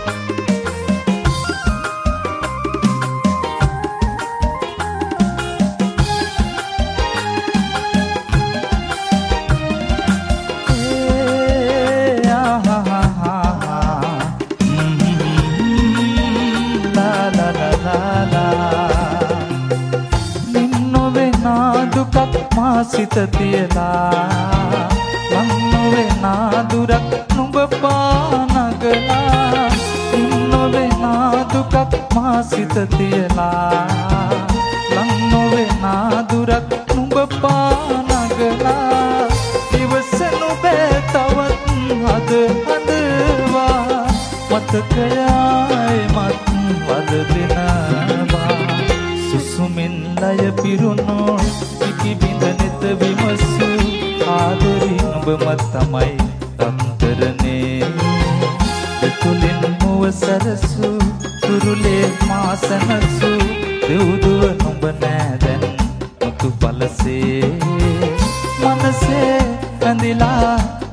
සිත තියලා ලං නොවේ නාදුරක් නුඹ පානගලා නොවේ නාදුකක් මා සිත තියලා ලං නොවේ නාදුරක් නුඹ පානගලා ඉවසනු බෑ තවත් අද හදවා මතකයයි මත් වද දෙනවා සුසුමින් ලය පිරුණෝ බිඳනෙත විමසු ආදරේ නුඹම තමයි අන්තරනේ දෙතුලින් මුව සරසු තුරුලේ මාසනසු දෙව්දුව නුඹ නෑ දැන් මුතු පලසේ මනසේ ඇඳිලා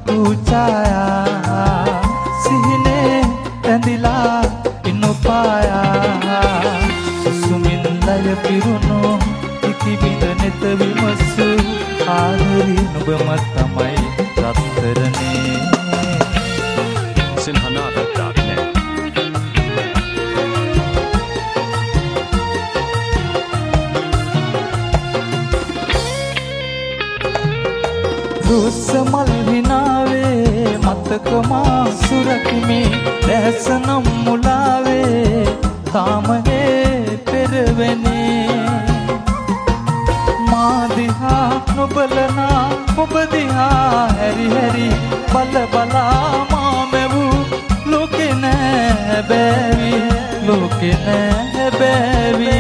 ඌචායා සිහිනේ ඇඳිලා ඉනුපායා සුසුමින් ලය පිරුණෝ බිඳනෙත විමසු ආදරේ නුඹම තමයි රත්තරනේ sinhanada.net දුස්සමල් හිනාවේ මතකමා සුරකිමේ දැසනම් මුලාවේ තාමනේ පෙරවෙනේ දිහා නොබලනා ඔබ දිහා හැරි හැරි බල බලා මා මැවූ ලෝකෙ නෑ බෑවි ලෝකෙ නෑ බෑවි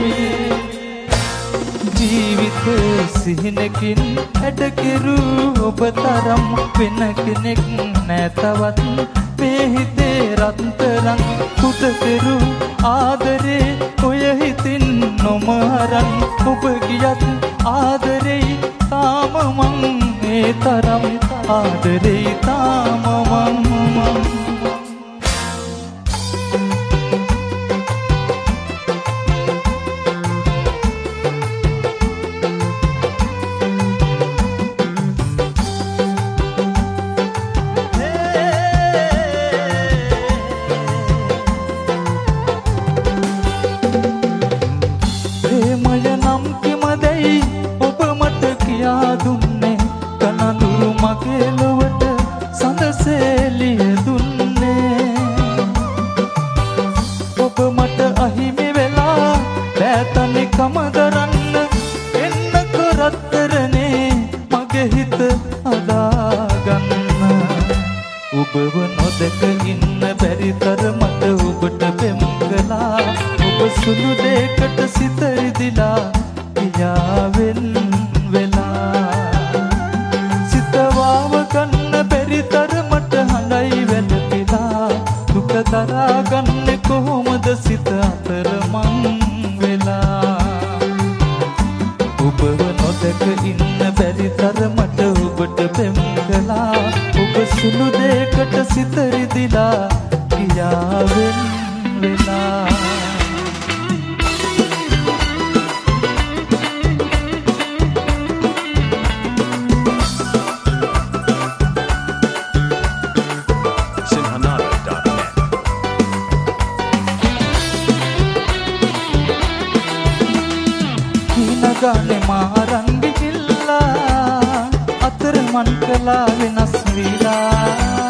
ජීවිත සිහිනකින් හැඩකිරු ඔබ තරම් වෙන කෙනෙක් නෑ තවත් මේ හිතේ රත්තරන් පුතකරු ආදරේ ඔය හිතින් නොමහරන් ඔබ ගියත් ආදරේ තාම මං ඒ තරම් ආදරේ තාම මං ඔබව නොදක ඉන්න බැරි තරමට ඔබට පෙම් කළා ඔබ සුළු දෙයකට සිත රිදිලා පියාවෙන් වෙලා සිත වාව ගන්න බැරි තරමට හඬයි වැළපිලා දුක දරා ගන්නේ කොහොමද සිත අතරමං වෙලා ඔබව නොදක ඉන්න බැරි තරමට ඔබට පෙම් කළා ඔබ සුළු දෙයකට සිත රිදිලා පියාවෙන් වෙලා sinhanada.net හිනගානේ මාරංගි කිල්ලා අතර මන් කලා වෙනස් විලා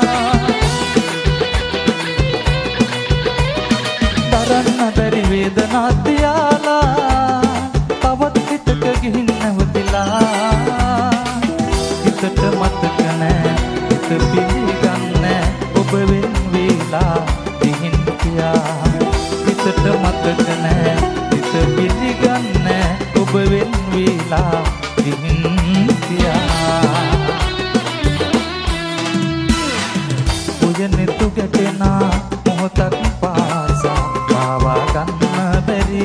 දරන්න බැරි වේදනා තියාලා තවත් හිතක ගිහින් නැවතිලා හිතට මතක නෑ හිත පිළිගන්නේ ඔබ වෙන් වේලා ගිහින් කියා හිතට මතක නෑ හිත පිළිගන්නේ ඔබ වෙන් වේලා ගිහින් කියා නෙතු ගැටෙනා මොහොතක් පාසා පාවා ගන්න බැරි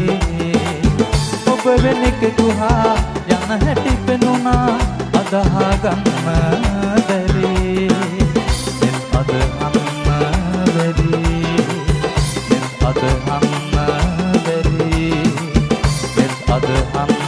ඔබ වෙන කෙතුහා යන හැටි පෙනුණා අදහා ගන්න බැරි එත් අද අන්න බැරි අදහන්න බැරි බෙල් අදහන්න